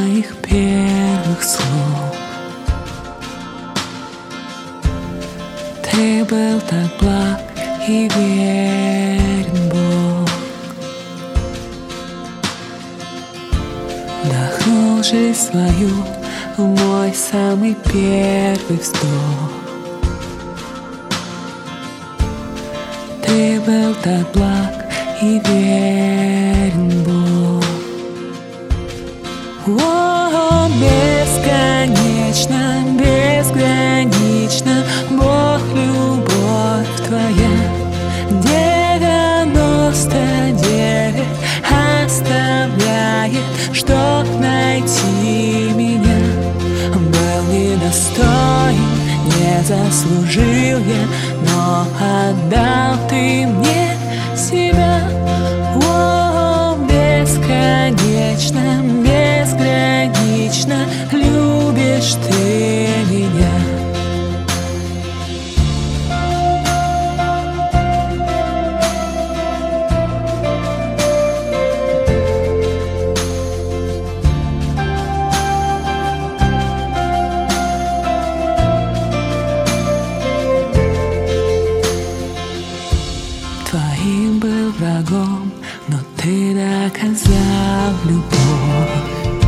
моих первых слов. Ты был так благ и верен, Бог. Вдохнул жизнь свою в мой самый первый вздох. Ты был так благ и верен, Бог. О, бесконечно, безгранично, Бог, любовь Твоя. 99 оставляет, чтоб найти меня. Был недостоин, не заслужил я, но отдал Ты мне себя. О, бесконечно, безгранично любишь Ты меня. Твоим был врагом, но Ты доказал любовь.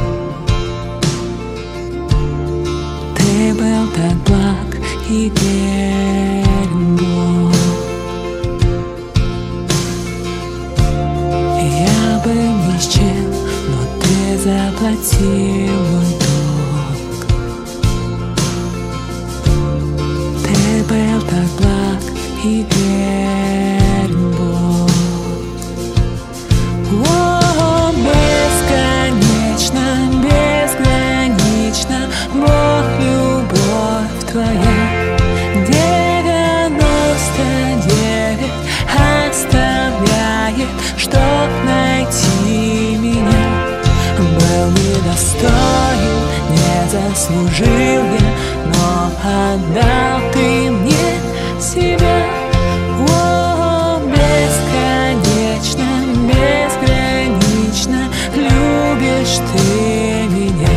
Ты был так благ и верен, Бог. Я был ни с чем, но Ты заплатил мой долг. Ты был так благ и верен, Бог. О, бесконечно, безгранично, Бог, любовь Твоя. 99 оставляет, чтоб найти меня. Был недостоин, не заслужил я, но отдал Ты мне себя. О, бесконечно, безгранично любишь Ты меня.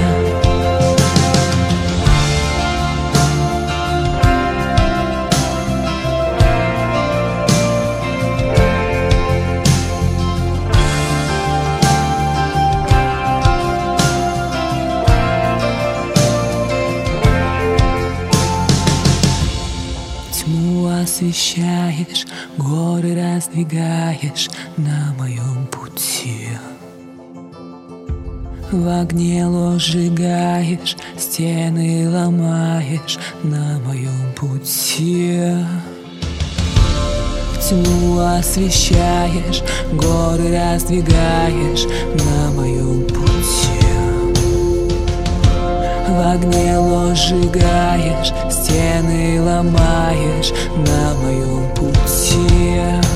Тьму освещаешь, горы раздвигаешь на моем пути. В огне ложь сжигаешь, стены ломаешь на моем пути. Тьму освещаешь, горы раздвигаешь на моем пути. В огне ложь сжигаешь, стены ломаешь на моем пути.